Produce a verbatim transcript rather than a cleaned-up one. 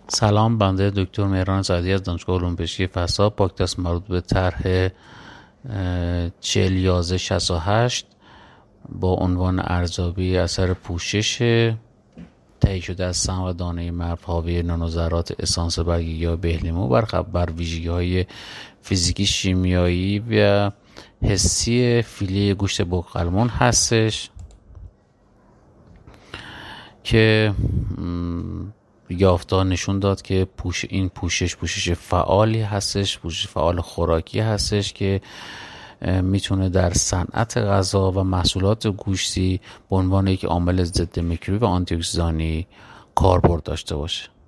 سلام، بنده دکتر مهران سعدی از دانشگاه علوم پزشکی فسا. پادکست مربوط به طرح چهل یازده شصت و هشت با عنوان ارزیابی اثر پوشش تهیه شده از سم و دانه مغز حاوی نانوذرات اسانس برگ گیاه بهلیمو بر بر ویژگی‌های فیزیکی، شیمیایی و حسی فیله گوشت بوقلمون هستش که یافته‌ها نشون داد که پوش این پوشش پوشش فعالی هستش، پوشش فعال خوراکی هستش که میتونه در صنعت غذا و محصولات گوشتی به عنوان یک عامل ضد میکروبی و آنتی اکسیدانی کاربرد داشته باشه.